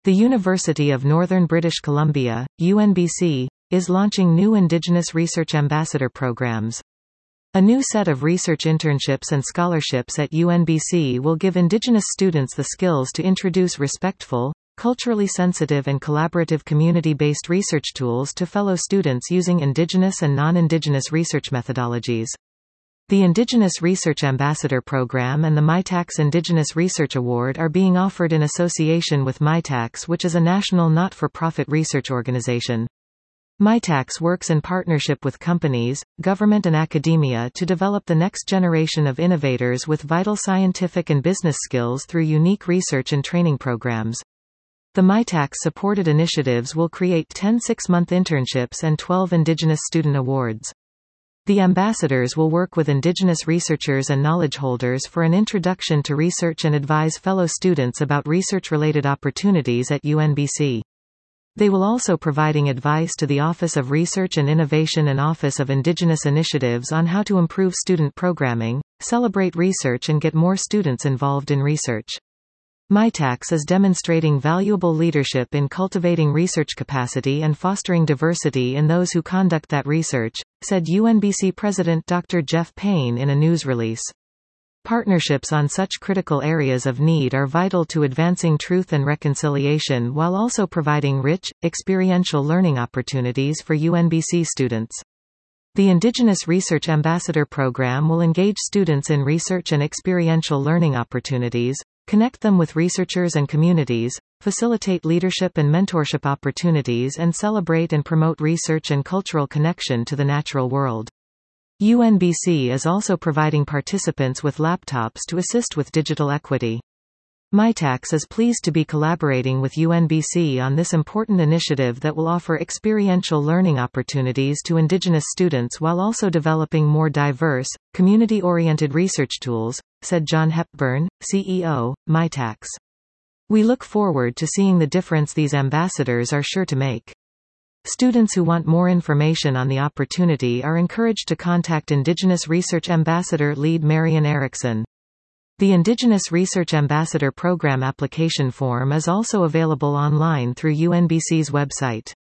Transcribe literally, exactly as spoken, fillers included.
The University of Northern British Columbia, U N B C, is launching new Indigenous Research Ambassador programs. A new set of research internships and scholarships at U N B C will give Indigenous students the skills to introduce respectful, culturally sensitive and collaborative community-based research tools to fellow students using Indigenous and non-Indigenous research methodologies. The Indigenous Research Ambassador Program and the Mitacs Indigenous Research Award are being offered in association with Mitacs, which is a national not-for-profit research organization. Mitacs works in partnership with companies, government and academia to develop the next generation of innovators with vital scientific and business skills through unique research and training programs. The Mitacs-supported initiatives will create ten six-month internships and twelve Indigenous Student Awards. The ambassadors will work with Indigenous researchers and knowledge holders for an introduction to research and advise fellow students about research-related opportunities at U N B C. They will also providing advice to the Office of Research and Innovation and Office of Indigenous Initiatives on how to improve student programming, celebrate research and get more students involved in research. Mitacs is demonstrating valuable leadership in cultivating research capacity and fostering diversity in those who conduct that research, said U N B C President Doctor Jeff Payne in a news release. Partnerships on such critical areas of need are vital to advancing truth and reconciliation while also providing rich, experiential learning opportunities for U N B C students. The Indigenous Research Ambassador Program will engage students in research and experiential learning opportunities, connect them with researchers and communities, facilitate leadership and mentorship opportunities and celebrate and promote research and cultural connection to the natural world. U N B C is also providing participants with laptops to assist with digital equity. Mitacs is pleased to be collaborating with U N B C on this important initiative that will offer experiential learning opportunities to Indigenous students while also developing more diverse, community-oriented research tools, said John Hepburn, C E O, Mitacs. We look forward to seeing the difference these ambassadors are sure to make. Students who want more information on the opportunity are encouraged to contact Indigenous Research Ambassador lead Marian Erickson. The Indigenous Research Ambassador Program application form is also available online through U N B C's website.